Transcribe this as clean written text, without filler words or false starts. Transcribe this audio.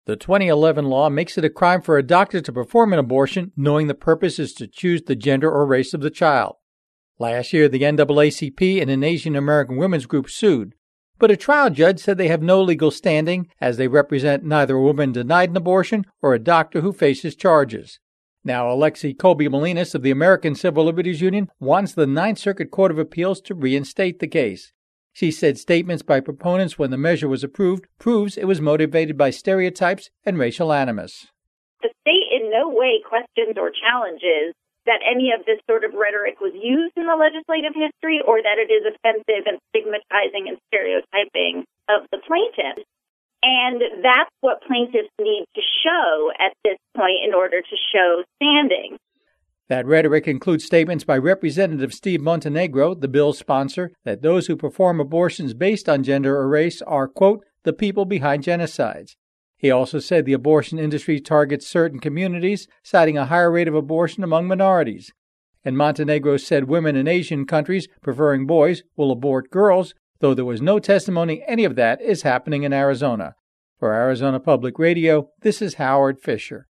The 2011 law makes it a crime for a doctor to perform an abortion knowing the purpose is to choose the gender or race of the child. Last year, the NAACP and an Asian American women's group sued, but a trial judge said they have no legal standing as they represent neither a woman denied an abortion or a doctor who faces charges. Now, Alexi Colby-Molinas of the American Civil Liberties Union wants the Ninth Circuit Court of Appeals to reinstate the case. She said statements by proponents when the measure was approved proves it was motivated by stereotypes and racial animus. The state in no way questions or challenges that any of this sort of rhetoric was used in the legislative history or that it is offensive and stigmatizing and stereotyping of the plaintiffs. And that's what plaintiffs need to show at this point in order to show standing. That rhetoric includes statements by Representative Steve Montenegro, the bill's sponsor, that those who perform abortions based on gender or race are, quote, the people behind genocides. He also said the abortion industry targets certain communities, citing a higher rate of abortion among minorities. And Montenegro said women in Asian countries preferring boys will abort girls, though there was no testimony any of that is happening in Arizona. For Arizona Public Radio, this is Howard Fisher.